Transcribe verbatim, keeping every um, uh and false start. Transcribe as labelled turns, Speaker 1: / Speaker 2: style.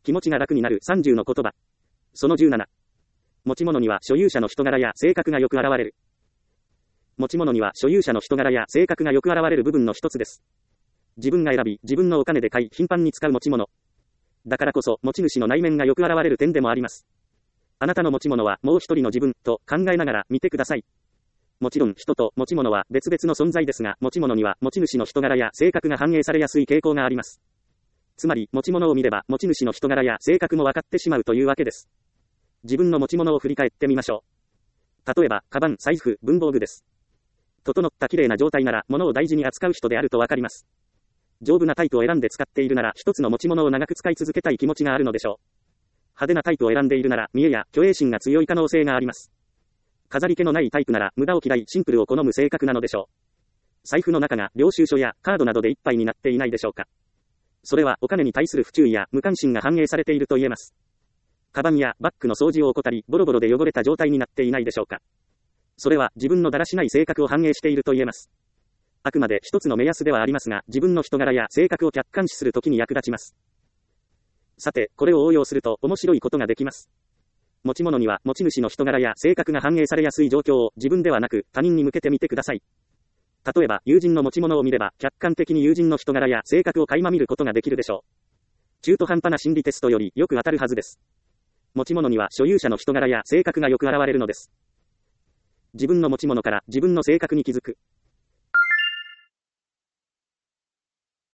Speaker 1: 気持ちが楽になるさんじゅうの言葉。そのじゅうなな。持ち物には所有者の人柄や性格がよく現れる。持ち物には所有者の人柄や性格がよく現れる部分の一つです。自分が選び、自分のお金で買い、頻繁に使う持ち物。だからこそ、持ち主の内面がよく現れる点でもあります。あなたの持ち物はもう一人の自分と考えながら見てください。もちろん人と持ち物は別々の存在ですが、持ち物には持ち主の人柄や性格が反映されやすい傾向があります。つまり、持ち物を見れば持ち主の人柄や性格も分かってしまうというわけです。自分の持ち物を振り返ってみましょう。例えば、カバン、財布、文房具です。整った綺麗な状態なら、物を大事に扱う人であるとわかります。丈夫なタイプを選んで使っているなら、一つの持ち物を長く使い続けたい気持ちがあるのでしょう。派手なタイプを選んでいるなら、見栄や虚栄心が強い可能性があります。飾り気のないタイプなら、無駄を嫌い、シンプルを好む性格なのでしょう。財布の中が領収書やカードなどでいっぱいになっていないでしょうか。それはお金に対する不注意や無関心が反映されていると言えます。カバンやバッグの掃除を怠り、ボロボロで汚れた状態になっていないでしょうか。それは自分のだらしない性格を反映していると言えます。あくまで一つの目安ではありますが、自分の人柄や性格を客観視するときに役立ちます。さて、これを応用すると面白いことができます。持ち物には持ち主の人柄や性格が反映されやすい状況を自分ではなく他人に向けてみてください。例えば、友人の持ち物を見れば、客観的に友人の人柄や性格を垣間見ることができるでしょう。中途半端な心理テストよりよく当たるはずです。持ち物には所有者の人柄や性格がよく現れるのです。自分の持ち物から自分の性格に気づく。